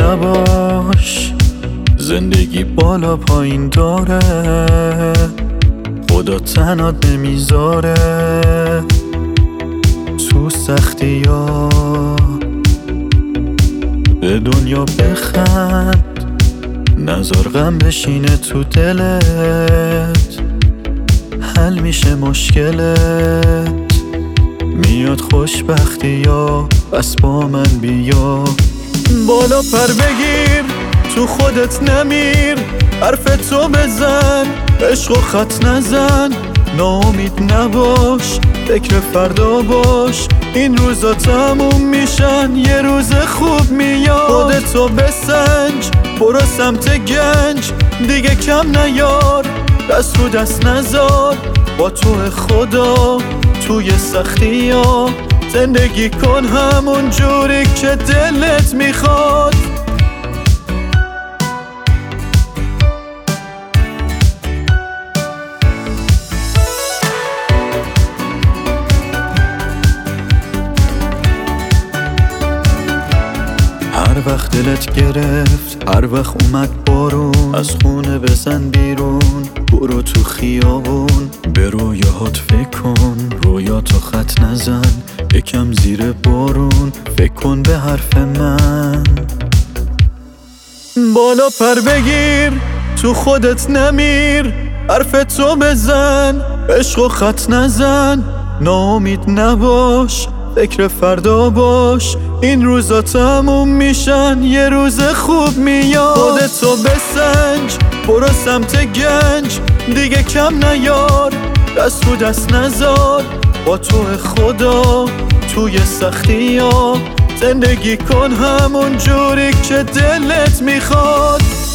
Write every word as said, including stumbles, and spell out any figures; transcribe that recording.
نباش. زندگی بالا پایین داره، خدا تنات نمیذاره. تو سختی ها به دنیا بخند، نذار غم بشینه تو دلت. حل میشه مشکلت، میاد خوشبختی ها. بس با من بیا، بالا پر بگیر، تو خودت نمیر. حرف تو بزن، عشق و خط نزن. ناامید نباش، فکر فردا باش. این روزا تموم میشن، یه روز خوب میاد. خودتو بسنج، برو سمت گنج. دیگه کم نیار، دست رو دست نزار. با تو خدا توی سختی ها زندگی کن همون جوری که دلت میخواد. هر وقت دلت گرفت، هر وقت اومد بارون، از خونه بزن بیرون. برو تو خیابون، به رویاهات فکر کن. رویاتو خط نزن، یکم زیر بارون. فکر کن به حرف من، بالا پر بگیر، تو خودت نمیر. حرف تو بزن، عشق و خط نزن. ناامید نباش، فکر فردا باش. این روزا تموم میشن، یه روز خوب میاد. خودتو بسنج، برو سمت گنج. دیگه کم نیار، دست رو دست نزار. با تو خدا توی سختی ها زندگی کن همون جوری که دلت میخواد.